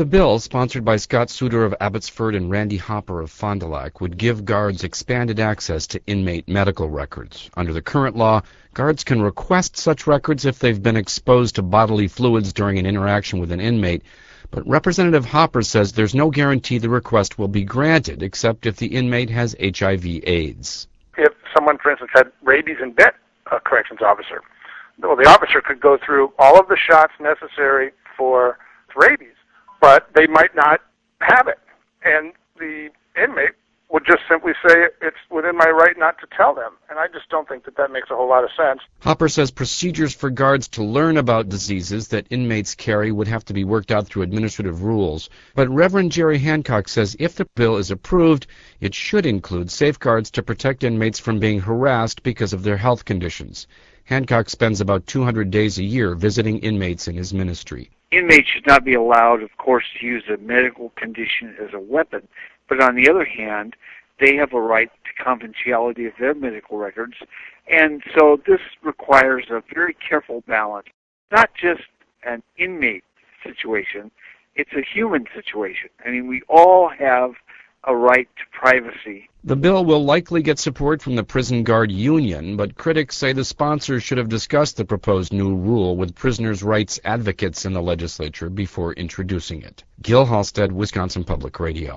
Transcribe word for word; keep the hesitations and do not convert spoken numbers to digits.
The bill, sponsored by Scott Souter of Abbotsford and Randy Hopper of Fond du Lac, would give guards expanded access to inmate medical records. Under the current law, guards can request such records if they've been exposed to bodily fluids during an interaction with an inmate, but Representative Hopper says there's no guarantee the request will be granted, except if the inmate has H I V AIDS. If someone, for instance, had rabies and bit a corrections officer, well, the officer could go through all of the shots necessary for rabies, but they might not have it. And the inmate would just simply say it's within my right not to tell them. And I just don't think that that makes a whole lot of sense. Hopper says procedures for guards to learn about diseases that inmates carry would have to be worked out through administrative rules. But Reverend Jerry Hancock says if the bill is approved, it should include safeguards to protect inmates from being harassed because of their health conditions. Hancock spends about two hundred days a year visiting inmates in his ministry. Inmates should not be allowed, of course, to use a medical condition as a weapon. But on the other hand, they have a right to confidentiality of their medical records. And so this requires a very careful balance. Not just an inmate situation, it's a human situation. I mean, we all have a right to privacy. The bill will likely get support from the Prison Guard Union, but critics say the sponsors should have discussed the proposed new rule with prisoners' rights advocates in the legislature before introducing it. Gil Halstead, Wisconsin Public Radio.